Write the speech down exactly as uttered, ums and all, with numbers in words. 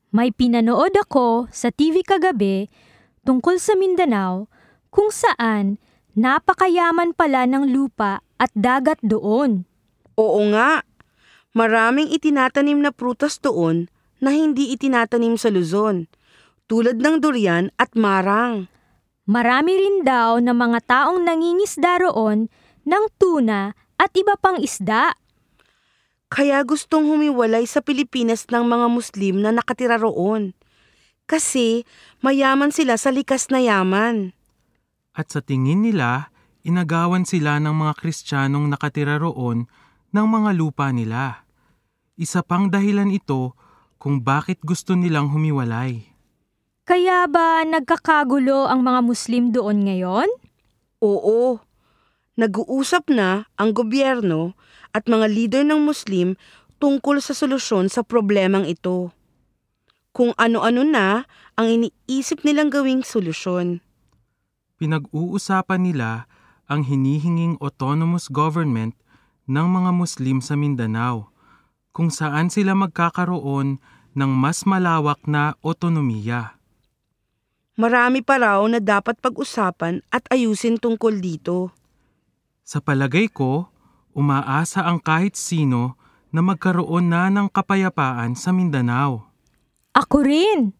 May pinanood ako sa T V kagabi tungkol sa Mindanao kung saan napakayaman pala ng lupa at dagat doon. Oo nga, maraming itinatanim na prutas doon na hindi itinatanim sa Luzon, tulad ng durian at marang. Marami rin daw na mga taong nangingisda roon ng tuna at iba pang isda. Kaya gustong humiwalay sa Pilipinas ng mga Muslim na nakatira roon. Kasi mayaman sila sa likas na yaman. At sa tingin nila, inagawan sila ng mga Kristiyanong nakatira roon ng mga lupa nila. Isa pang dahilan ito kung bakit gusto nilang humiwalay. Kaya ba nagkakagulo ang mga Muslim doon ngayon? Oo, nag-uusap na ang gobyerno at mga leader ng Muslim tungkol sa solusyon sa problemang ito. Kung ano-ano na ang iniisip nilang gawing solusyon. Pinag-uusapan nila ang hinihinging autonomous government ng mga Muslim sa Mindanao, kung saan sila magkakaroon ng mas malawak na otonomiya. Marami pa raw na dapat pag-usapan at ayusin tungkol dito. Sa palagay ko, umaasa ang kahit sino na magkaroon na ng kapayapaan sa Mindanao. Ako rin!